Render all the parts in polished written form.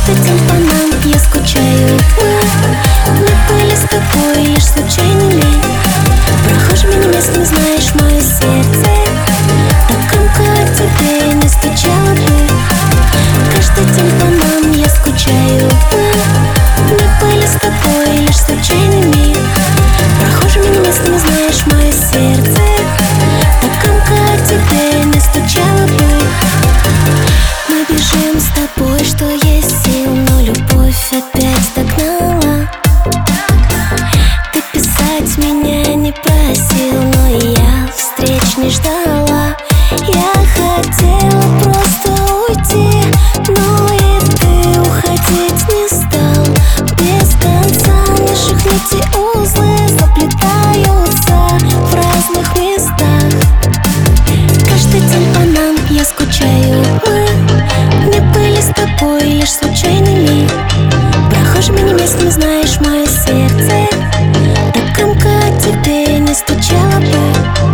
Каждый день по нам я скучаю. Мы были с тобой лишь случайными прохожими местами, знаешь, мое сердце так громко к тебе не стучало бы. Каждый день по нам я скучаю. Мы были с тобой лишь случайными прохожими местами, знаешь, мое сердце так громко к тебе не стучало бы. Мы бежим с тобой, что есть сил, но любовь опять догнала. Ты писать меня не просил, но и я встреч не ждала. Я хотела просто уйти, но и ты уходить не стал. Без конца наших нитей узлы заплетаются в разных местах. Каждый день по нам я скучаю. Мы были с тобой лишь случайными прохожими не местными, знаешь, мое сердце так громко к тебе не стучало бы.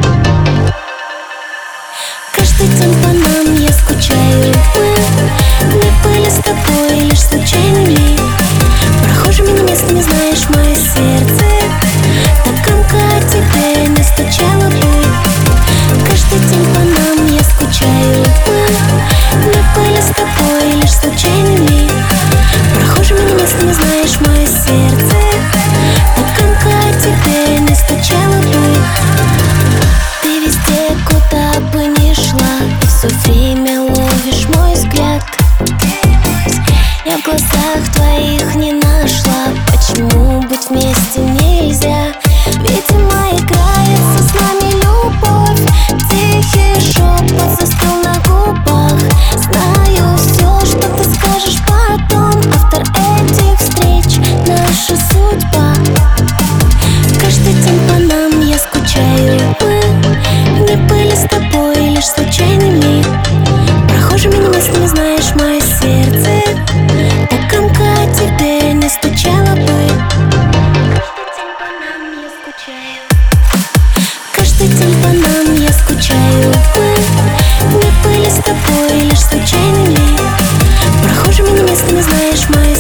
Каждый день по нам я скучаю. Мы были с тобой лишь случайными прохожими не местными, знаешь, мое сердце так громко к тебе не стучало бы. Каждый день по нам я скучаю. Мы были с тобой лишь случайными прохожими не местными, знаешь, мое сердце так громко к тебе не стучало бы. Ты везде, куда бы ни шла, и все время ловишь мой взгляд. Я в глазах твоих не нашла, почему быть вместе нельзя. Видимо, играется с нами любовь. Тихий шепот застыл на губах. Знаю все, что ты скажешь потом. Автор этих встреч — наша судьба. Каждый день по нам я скучаю. Мы были с тобой лишь случайными прохожими не местными, знаешь, мое сердце так громко к тебе не стучало бы. Каждый день по нам я скучаю. Мы были с тобой лишь случайными прохожими не местными, знаешь, мое